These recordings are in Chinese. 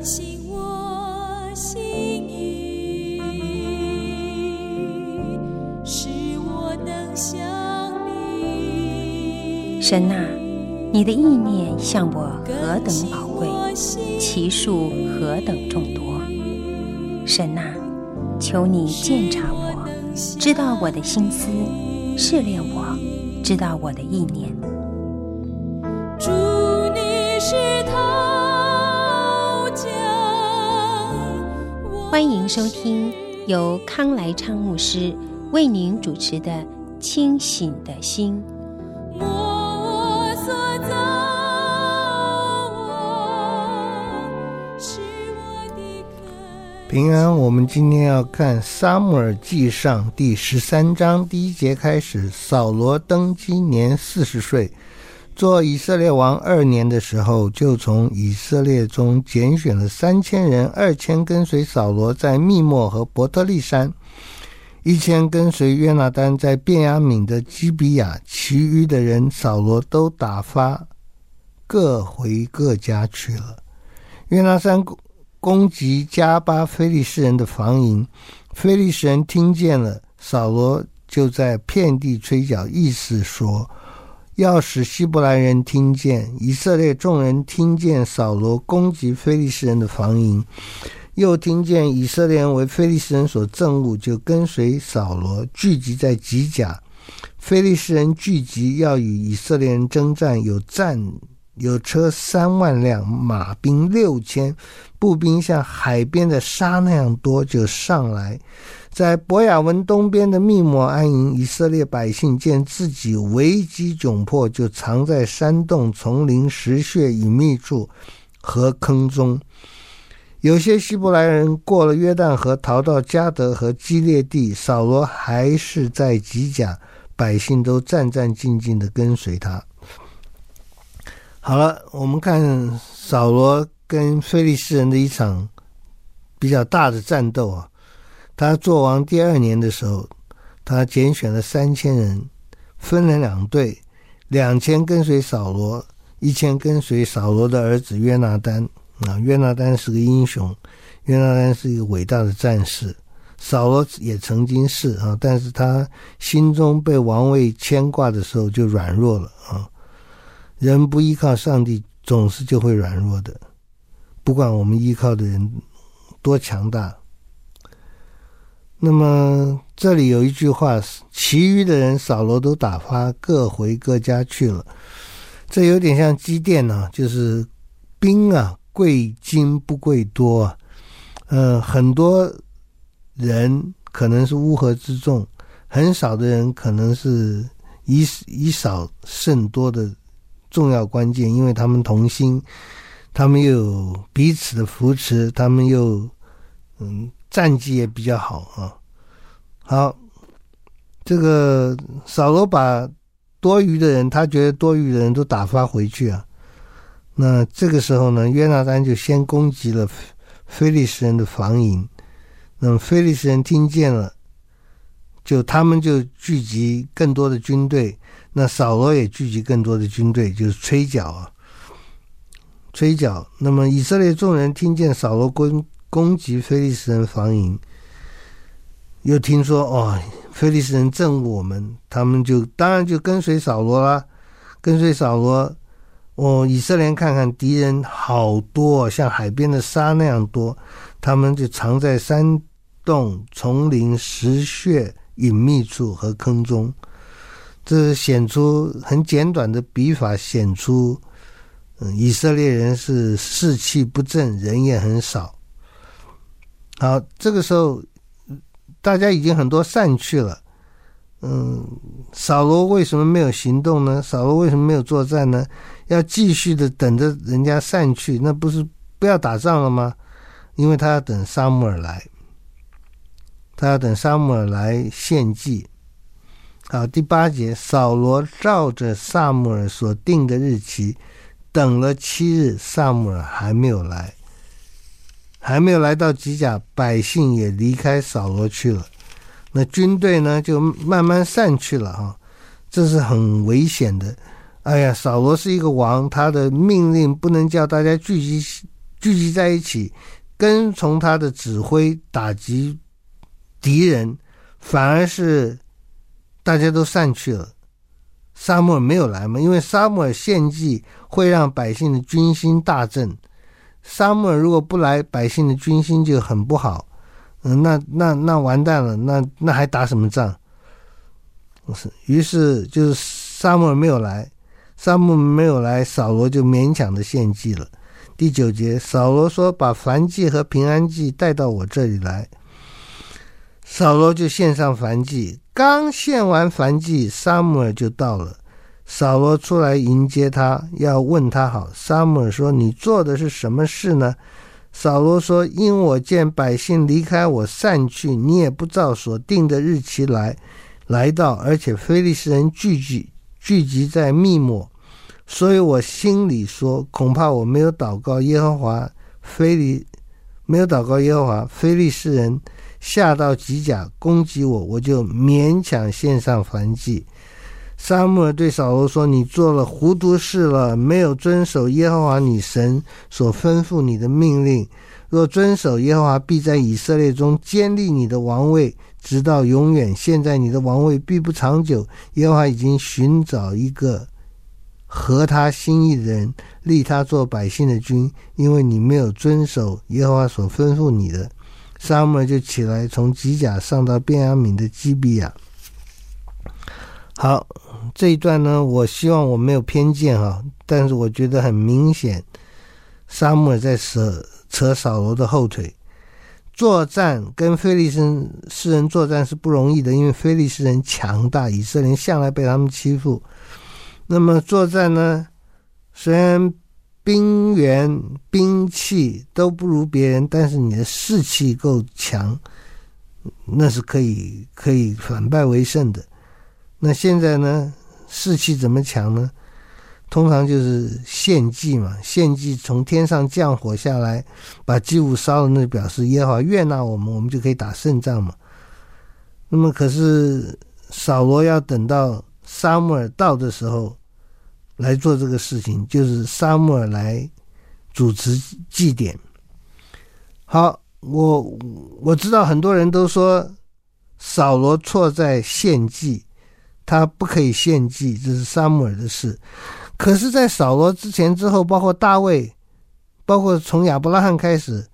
更新我心意，使我能像你。 神啊，你的意念向我何等宝贵，其数何等众多。神啊，求你鉴察我，知道我的心思，试炼我，知道我的意念。 主，你是陶匠， 欢迎收听由康来昌牧师为您主持的《清醒的心》。 我所造是我的平安，我们今天要看撒母耳记上第13章第1节开始。扫罗登基年40岁，做以色列王2年的时候，就从以色列中拣选了3000人，2000跟随扫罗在密莫和伯特利山，1000跟随约拿单在便雅悯的基比亚，其余的人扫罗都打发，各回各家去了。约拿单攻击加巴非利士人的防营，非利士人听见了，扫罗就在遍地吹角，意思说要使希伯来人听见。以色列众人听见扫罗攻击非利士人的防营，又听见以色列人为非利士人所憎恶，就跟随扫罗聚集在吉甲。非利士人聚集要与以色列人征战，有车3万辆，马兵6000，步兵像海边的沙那样多，就上来，在伯亚文东边的密摩安营。以色列百姓见自己危机窘迫，就藏在山洞、丛林、石穴、隐秘处和坑中。有些希伯来人过了约旦河，逃到迦得和基列地，扫罗还是在吉甲，百姓都战战兢兢地跟随他。好了，我们看扫罗跟非利士人的一场比较大的战斗啊。他做王第2年的时候，他拣选了3000人，分了2队，2000跟随扫罗，1000跟随扫罗的儿子约拿单。约拿单是个英雄，约拿单是一个伟大的战士，扫罗也曾经是但是他心中被王位牵挂的时候就软弱了啊。人不依靠上帝，总是就会软弱的，不管我们依靠的人多强大。那么这里有一句话，其余的人扫罗都打发，各回各家去了。这有点像基甸啊，就是兵啊，贵精不贵多啊。很多人可能是乌合之众，很少的人可能是以少胜多的重要关键，因为他们同心，他们又有彼此的扶持，他们又战绩也比较好啊。好，这个扫罗把多余的人，他觉得多余的人都打发回去啊。那这个时候呢，约拿单就先攻击了非利士人的防营。那么非利士人听见了，他们就聚集更多的军队，那扫罗也聚集更多的军队，就是吹角啊，吹角。那么以色列众人听见扫罗攻击非利士人防营，又听说非利士人憎恶我们，他们当然就跟随扫罗啦，跟随扫罗。以色列人看看敌人好多，像海边的沙那样多，他们就藏在山洞、丛林、石穴、隐秘处和坑中。这显出很简短的笔法，显出以色列人是士气不振，人也很少。好，这个时候大家已经很多散去了。扫罗为什么没有行动呢？扫罗为什么没有作战呢？要继续的等着人家散去，那不是不要打仗了吗？因为他要等撒母耳来，献祭。好，第8节，扫罗照着撒母耳所定的日期等了7日，撒母耳还没有来到吉甲，百姓也离开扫罗去了。那军队呢就慢慢散去了啊，这是很危险的。扫罗是一个王，他的命令不能叫大家聚聚集在一起，跟从他的指挥打击敌人，反而是大家都散去了。撒母耳没有来嘛，因为撒母耳献祭会让百姓的军心大振，撒母耳如果不来，百姓的军心就很不好。那完蛋了，那还打什么仗？于是就是撒母耳没有来，扫罗就勉强的献祭了。第9节，扫罗说：“把燔祭和平安祭带到我这里来。”扫罗就献上燔祭，刚献完燔祭，撒母耳就到了。扫罗出来迎接他，要问他好。撒母耳说：“你做的是什么事呢？”扫罗说：“因我见百姓离开我散去，你也不照所定的日期来到，而且非利士人聚集在密抹，所以我心里说，恐怕我没有祷告耶和华，非利士人下到吉甲攻击我，我就勉强献上燔祭。”撒母耳对扫罗说：“你做了糊涂事了，没有遵守耶和华你神所吩咐你的命令。若遵守，耶和华必在以色列中坚立你的王位，直到永远。现在你的王位必不长久，耶和华已经寻找一个合他心意的人，立他做百姓的君，因为你没有遵守耶和华所吩咐你的。”撒母耳就起来，从吉甲上到便雅悯的基比亚。好，这一段呢，我希望我没有偏见但是我觉得很明显，撒母耳在扯扫罗的后腿。作战跟非利士人作战是不容易的，因为非利士人强大，以色列人向来被他们欺负。那么作战呢，虽然兵源兵器都不如别人，但是你的士气够强，那是可以反败为胜的。那现在呢，士气怎么强呢？通常就是献祭嘛，献祭从天上降火下来，把祭物烧了，那表示耶和华悦纳我们就可以打胜仗嘛。那么可是扫罗要等到撒母耳到的时候来做这个事情，就是撒母耳来主持祭典。好，我知道很多人都说扫罗错在献祭，他不可以献祭，这是撒母耳的事。可是在扫罗之前之后，包括大卫，包括从亚伯拉罕开始，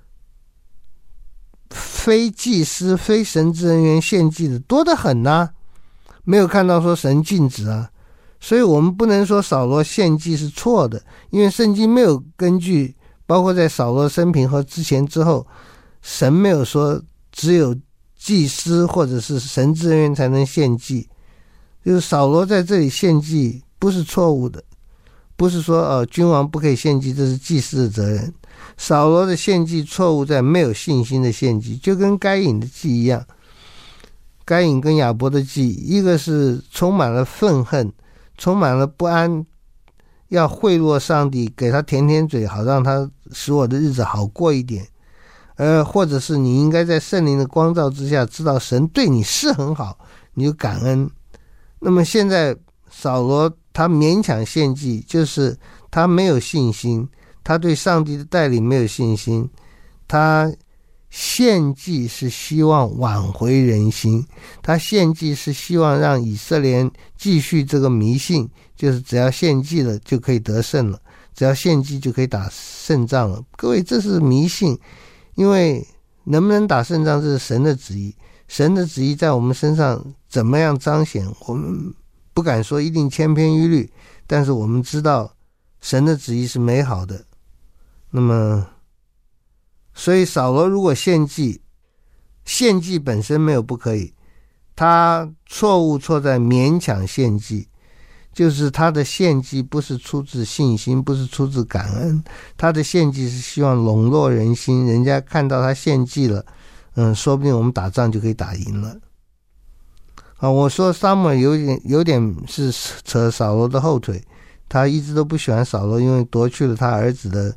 非祭司非神职人员献祭的多得很啊，没有看到说神禁止啊。所以我们不能说扫罗献祭是错的，因为圣经没有根据，包括在扫罗生平和之前之后，神没有说只有祭司或者是神职人员才能献祭。就是扫罗在这里献祭不是错误的，不是说君王不可以献祭，这是祭司的责任。扫罗的献祭错误在没有信心的献祭，就跟该隐的祭一样。该隐跟亚伯的祭，一个是充满了愤恨，充满了不安，要贿赂上帝，给他甜甜嘴，好让他使我的日子好过一点。或者是你应该在圣灵的光照之下，知道神对你是很好，你就感恩。那么现在扫罗他勉强献祭，就是他没有信心，他对上帝的带领没有信心，他献祭是希望挽回人心，他献祭是希望让以色列人继续这个迷信，就是只要献祭了就可以得胜了，只要献祭就可以打胜仗了。各位，这是迷信，因为能不能打胜仗这是神的旨意，神的旨意在我们身上怎么样彰显，我们不敢说一定千篇一律，但是我们知道神的旨意是美好的。那么所以扫罗如果献祭本身没有不可以，他错在勉强献祭，就是他的献祭不是出自信心，不是出自感恩，他的献祭是希望笼络人心，人家看到他献祭了，说不定我们打仗就可以打赢了。我说撒母耳有点是扯扫罗的后腿，他一直都不喜欢扫罗，因为夺去了他儿子的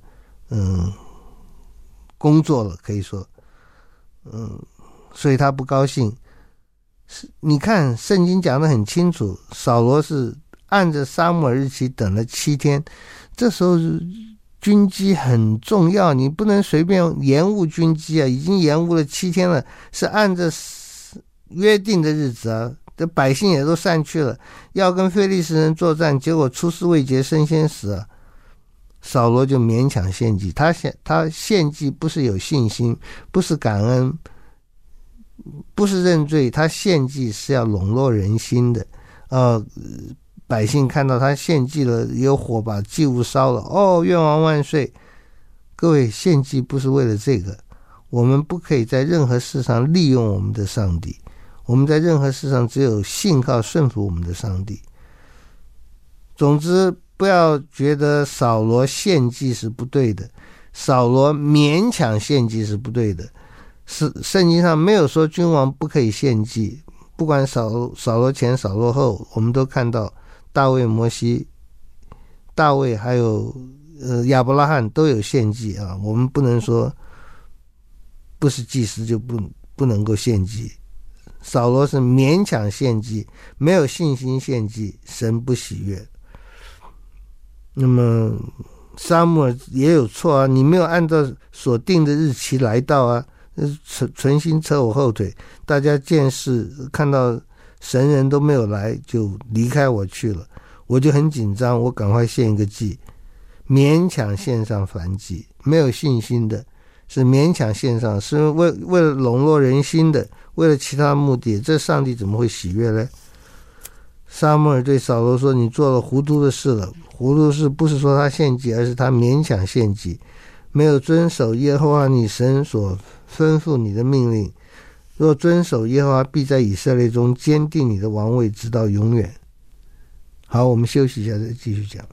工作了，可以说所以他不高兴。你看圣经讲得很清楚，扫罗是按着撒母耳日期等了7天，这时候军机很重要，你不能随便延误军机啊！已经延误了7天了，是按着约定的日子啊，这百姓也都散去了，要跟非利士人作战，结果出师未捷身先死啊！扫罗就勉强献祭，他献祭不是有信心，不是感恩，不是认罪，他献祭是要笼络人心的。百姓看到他献祭了，有火把祭物烧了，愿王万岁！各位，献祭不是为了这个，我们不可以在任何事上利用我们的上帝，我们在任何事上只有信靠顺服我们的上帝。总之，不要觉得扫罗献祭是不对的，扫罗勉强献祭是不对的。圣经上没有说君王不可以献祭，不管扫罗前扫罗后，我们都看到大卫、摩西、大卫还有亚伯拉罕都有献祭啊。我们不能说不是祭司就不能够献祭。扫罗是勉强献祭，没有信心献祭，神不喜悦。那么撒母耳也有错啊，你没有按照所定的日期来到啊，存心扯我后腿，大家见事看到神人都没有来就离开我去了，我就很紧张，我赶快献一个祭，勉强献上燔祭，没有信心的是勉强献上，是为了笼络人心的，为了其他目的，这上帝怎么会喜悦呢？撒母耳对扫罗说，你做了糊涂的事了。糊涂的事不是说他献祭，而是他勉强献祭，没有遵守耶和华你神所吩咐你的命令。若遵守耶和华，必在以色列中坚定你的王位，直到永远。好，我们休息一下再继续讲。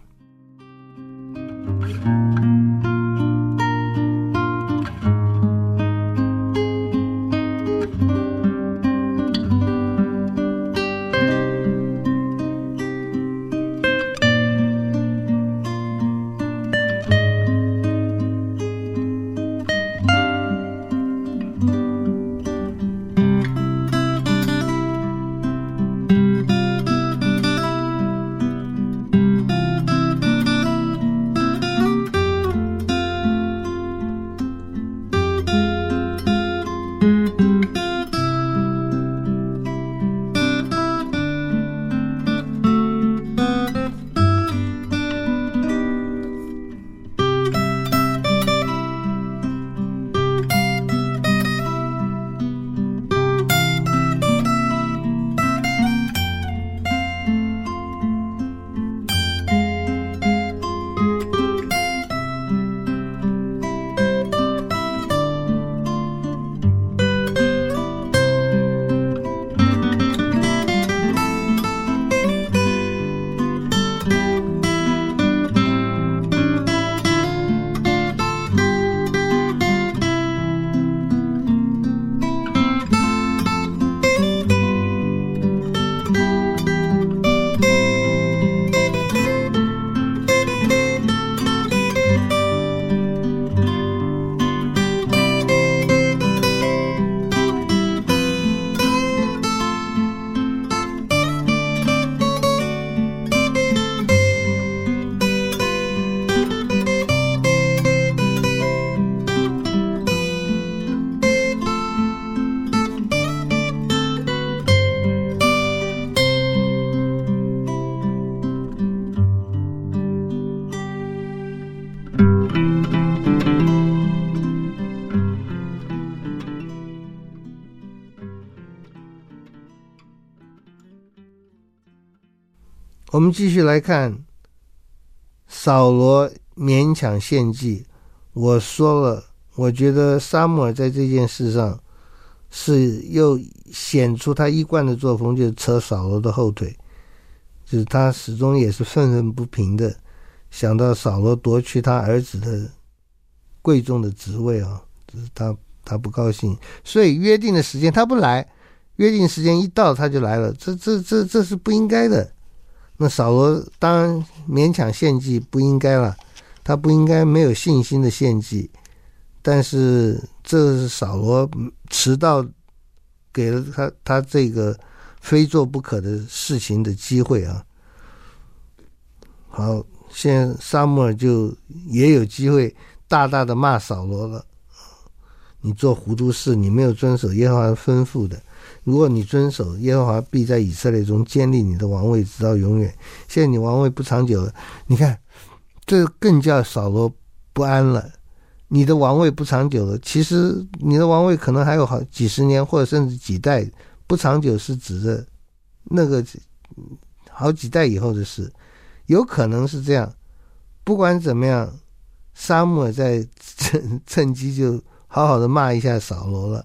我们继续来看扫罗勉强献祭。我说了，我觉得撒母耳在这件事上是又显出他一贯的作风，就是扯扫罗的后腿，就是他始终也是愤愤不平的，想到扫罗夺去他儿子的贵重的职位啊，他不高兴，所以约定的时间他不来，约定时间一到他就来了，这是不应该的。那扫罗当然勉强献祭不应该了，他不应该没有信心的献祭，但是这是扫罗迟到给了他这个非做不可的事情的机会啊。好， 现在撒母耳就也有机会大大的骂扫罗了，你做糊涂事，你没有遵守耶和华吩咐的，如果你遵守，耶和华必在以色列中建立你的王位直到永远。现在你王位不长久了，你看这更叫扫罗不安了。你的王位不长久了，其实你的王位可能还有好几十年或者甚至几代，不长久是指的那个好几代以后的事，有可能是这样。不管怎么样，撒母耳在趁机就好好的骂一下扫罗了。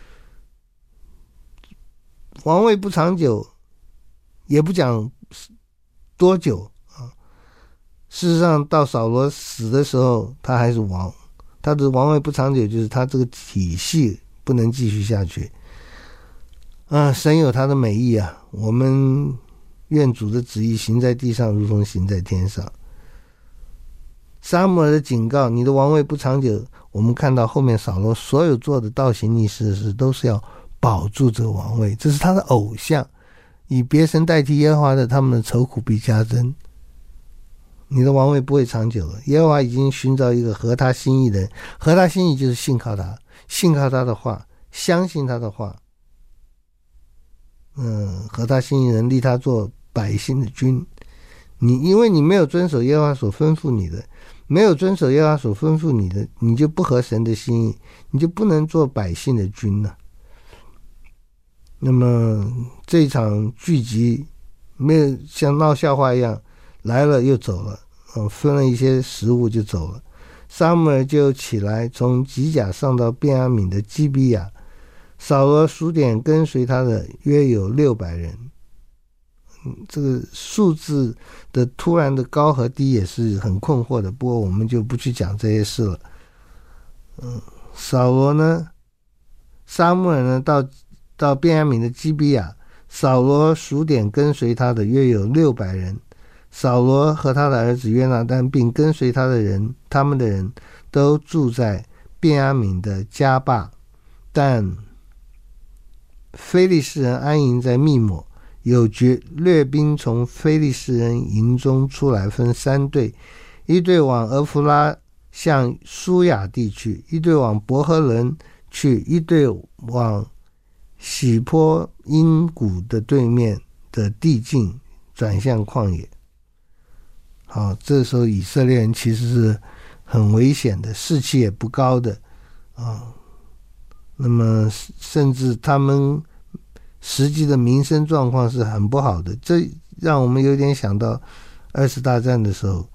王位不长久，也不讲多久啊。事实上，到扫罗死的时候，他还是王。他的王位不长久，就是他这个体系不能继续下去。神有他的美意啊，我们愿主的旨意行在地上，如同行在天上。撒母耳的警告，你的王位不长久，我们看到后面扫罗所有做的倒行逆施的事，都是要保住这个王位，这是他的偶像，以别神代替耶和华的，他们的愁苦必加增。你的王位不会长久了，耶和华已经寻找一个合他心意的人，合他心意就是信靠他，信靠他的话，相信他的话，合他心意的人立他做百姓的君。因为你没有遵守耶和华所吩咐你的，没有遵守耶和华所吩咐你的，你就不合神的心意，你就不能做百姓的君了。那么这一场聚集没有像闹笑话一样来了又走了，分了一些食物就走了。撒母耳就起来，从吉甲上到便雅悯的基比亚，扫罗数点跟随他的约有600人。这个数字的突然的高和低也是很困惑的，不过我们就不去讲这些事了。扫罗呢，撒母耳呢，到便雅悯的基比亚，扫罗数点跟随他的约有600人。扫罗和他的儿子约拿单并跟随他的人，他们的人都住在便雅悯的迦巴，但非利士人安营在密抹。有掠兵从非利士人营中出来，分3队，一队往俄弗拉向舒亚地去，一队往伯和伦去，一队往喜坡因谷的对面的地境转向旷野。好，这时候以色列人其实是很危险的，士气也不高的那么甚至他们实际的民生状况是很不好的，这让我们有点想到2次大战的时候，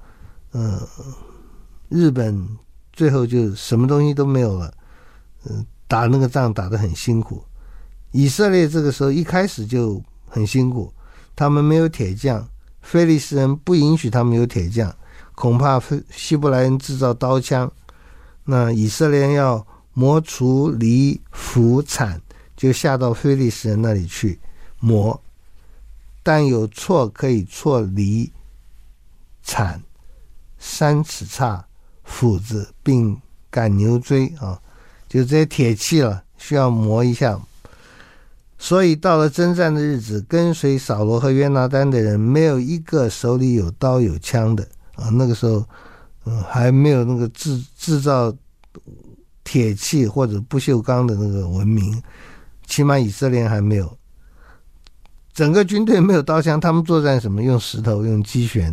日本最后就什么东西都没有了，打那个仗打得很辛苦。以色列这个时候一开始就很辛苦，他们没有铁匠，非利士人不允许他们有铁匠，恐怕希伯来人制造刀枪，那以色列人要磨锄犁斧铲，就下到非利士人那里去磨，但有锉可以锉犁铲，3尺叉斧子并赶牛锥就这些铁器了，需要磨一下。所以到了征战的日子，跟随扫罗和约拿单的人没有一个手里有刀有枪的那个时候还没有那个制造铁器或者不锈钢的那个文明，起码以色列还没有。整个军队没有刀枪，他们作战什么？用石头，用机旋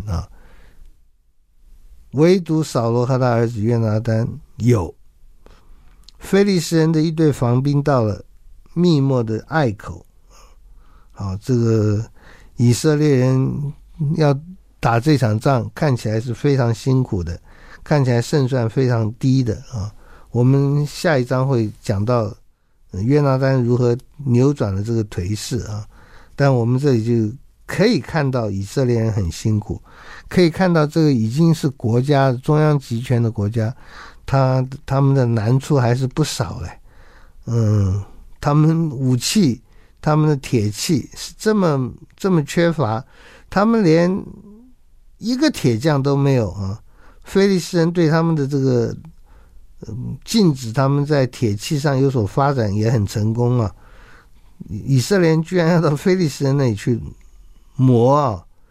唯独扫罗和他儿子约拿单有。非利士人的一队防兵到了密抹的隘口。好，这个以色列人要打这场仗看起来是非常辛苦的，看起来胜算非常低的我们下一章会讲到约拿单如何扭转了这个颓势但我们这里就可以看到以色列人很辛苦，可以看到这个已经是国家中央集权的国家，他们的难处还是不少他们武器，他们的铁器是这么缺乏，他们连一个铁匠都没有非利士人对他们的这个禁止他们在铁器上有所发展也很成功以色列人居然要到非利士人那里去磨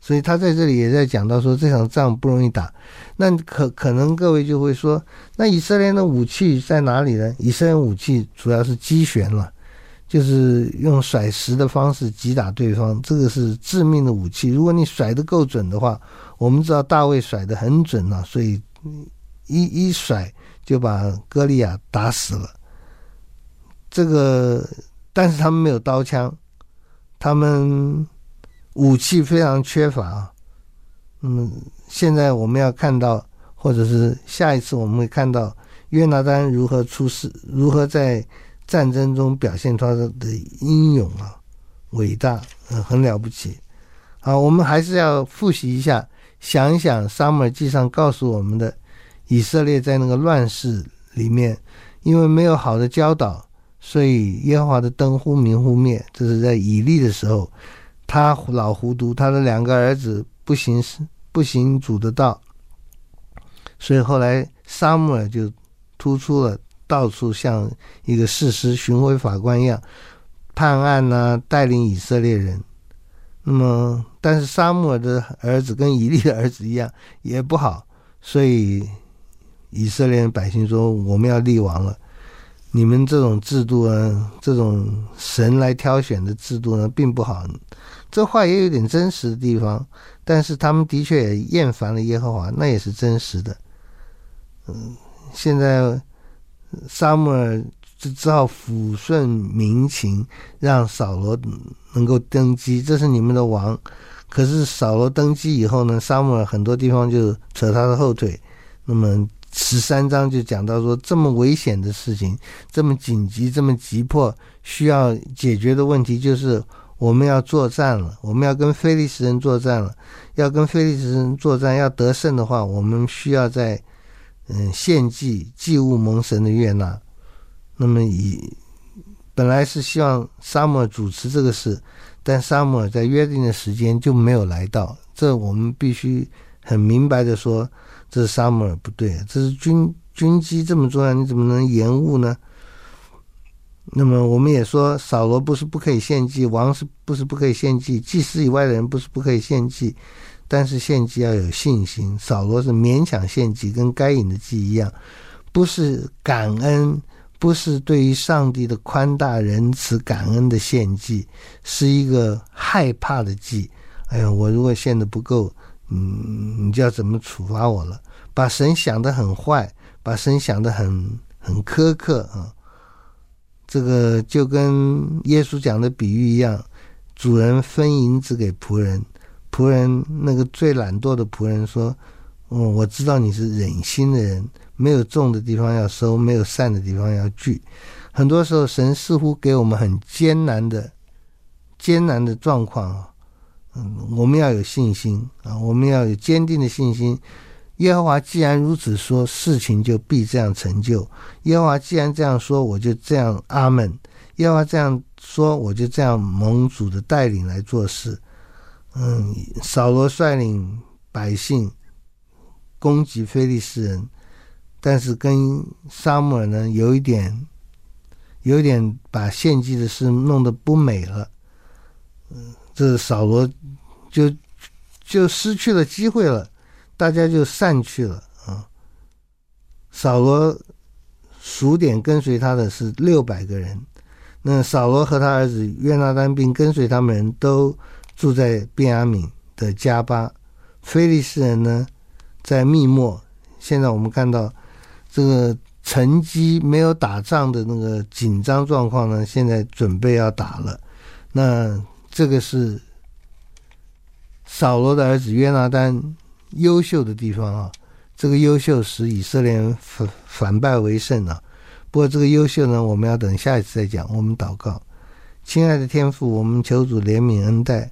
所以他在这里也在讲到说这场仗不容易打。那可能各位就会说，那以色列的武器在哪里呢？以色列武器主要是击旋了，就是用甩石的方式击打对方，这个是致命的武器。如果你甩得够准的话，我们知道大卫甩得很准啊，所以一甩就把歌利亚打死了。这个但是他们没有刀枪，他们武器非常缺乏啊。现在我们要看到，或者是下一次我们会看到约拿单如何出世，如何在战争中表现他的英勇啊，伟大，很了不起。好，我们还是要复习一下，想一想撒母耳记上告诉我们的，以色列在那个乱世里面，因为没有好的教导，所以耶和华的灯忽明忽灭。这是在以利的时候，他老糊涂，他的2个儿子不行主的道，所以后来撒母耳就突出了，到处像一个士师巡回法官一样判案啊，带领以色列人。那么但是撒母耳的儿子跟以利的儿子一样也不好，所以以色列百姓说我们要立王了，你们这种制度呢，这种神来挑选的制度呢并不好。这话也有点真实的地方，但是他们的确也厌烦了耶和华，那也是真实的。现在撒母耳只好抚顺民情，让扫罗能够登基，这是你们的王。可是扫罗登基以后呢，撒母耳很多地方就扯他的后腿。那么13章就讲到说，这么危险的事情，这么紧急，这么急迫，需要解决的问题就是我们要作战了，我们要跟非利士人作战了。要跟非利士人作战，要得胜的话，我们需要在献祭祭物蒙神的悦纳。那么本来是希望撒母耳主持这个事，但撒母耳在约定的时间就没有来到，这我们必须很明白的说，这是撒母耳不对，这是军机这么重要，你怎么能延误呢？那么我们也说，扫罗不是不可以献祭，王不是不可以献祭，祭司以外的人不是不可以献祭，但是献祭要有信心。扫罗是勉强献祭，跟该隐的祭一样，不是感恩，不是对于上帝的宽大仁慈感恩的献祭，是一个害怕的祭。哎呀，我如果献的不够，你就要怎么处罚我了？把神想得很坏，把神想得很苛刻啊。这个就跟耶稣讲的比喻一样，主人分银子给仆人，仆人那个最懒惰的仆人说，我知道你是忍心的人，没有种的地方要收，没有散的地方要聚。很多时候神似乎给我们很艰难的状况，我们要有信心啊，我们要有坚定的信心。耶和华既然如此说，事情就必这样成就。耶和华既然这样说，我就这样阿们。耶和华这样说，我就这样蒙主的带领来做事。扫罗率领百姓攻击非利士人，但是跟撒母耳呢有一点把献祭的事弄得不美了。这扫罗就失去了机会了，大家就散去了啊。扫罗数点跟随他的是600个人，那扫罗和他儿子约拿单并跟随他们人都住在便雅悯的迦巴。非利士人呢在密末。现在我们看到这个乘机没有打仗的那个紧张状况呢，现在准备要打了。那这个是扫罗的儿子约拿单优秀的地方啊，这个优秀使以色列人反败为胜啊。不过这个优秀呢，我们要等下一次再讲。我们祷告，亲爱的天父，我们求主怜悯恩待。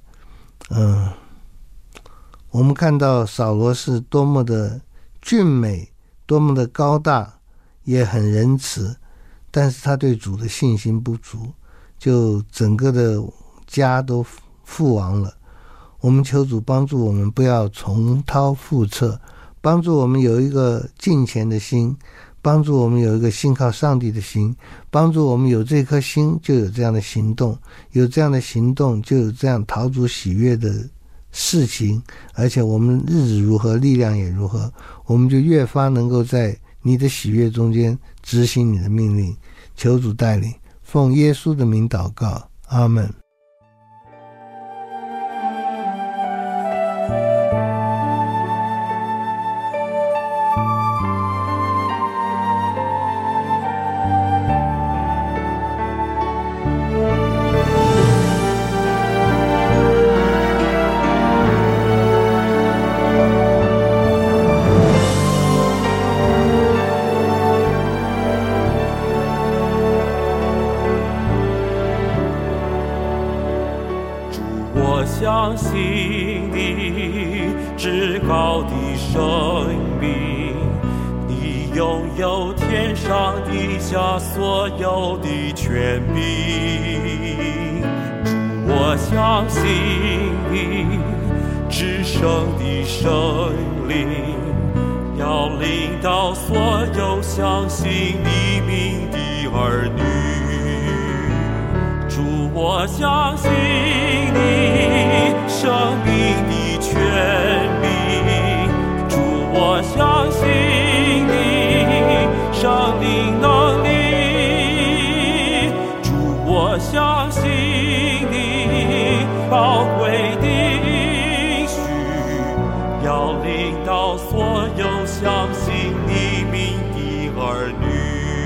我们看到扫罗是多么的俊美，多么的高大，也很仁慈，但是他对主的信心不足，就整个的家都覆亡了。我们求主帮助我们不要重蹈覆辙，帮助我们有一个敬虔的心，帮助我们有一个信靠上帝的心，帮助我们有这颗心就有这样的行动，有这样的行动就有这样讨主喜悦的事情，而且我们日子如何，力量也如何，我们就越发能够在你的喜悦中间执行你的命令。求主带领，奉耶稣的名祷告，阿们。 相信你至高的生命，你拥有天上地下所有的权柄。我相信你至圣的圣灵，要领导所有相信你名的儿女。主，我相信你生命的权柄，主，我相信你生命能力，主，我相信你宝贵的应许，要领导所有相信你名的儿女。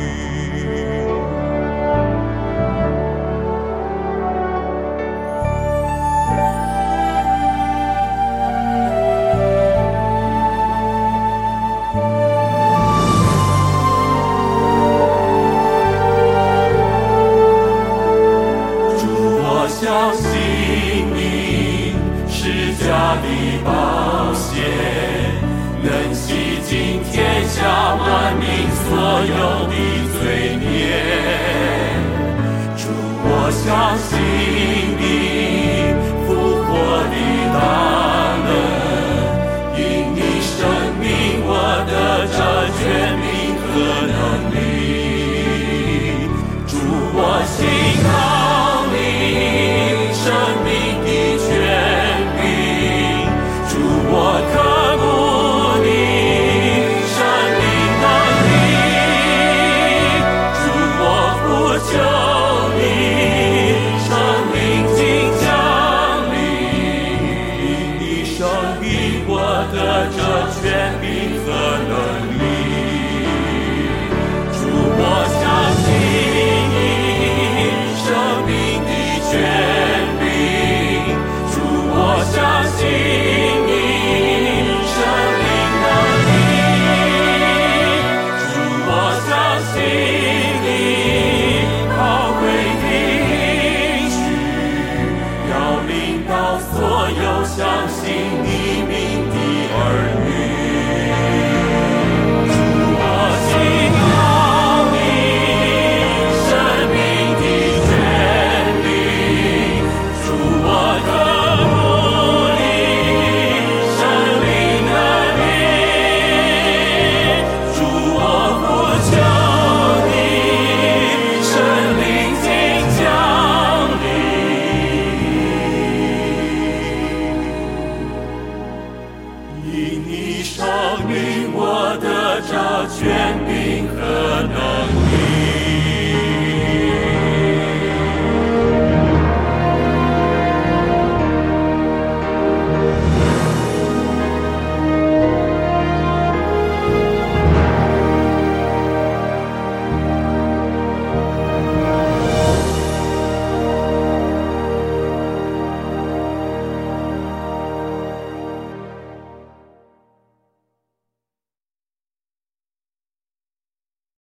相信你施加的宝血，能洗净天下万民所有的罪孽。主，我相信你复活的大能，因你生命我的这权柄和能力。主，我信靠你生命的权柄，主，我渴慕你生命能力，主，我呼求你生命即降临，因你生命我的这权柄和能力。主，我相信你生命的权柄，我相信你生命能力，主，我相信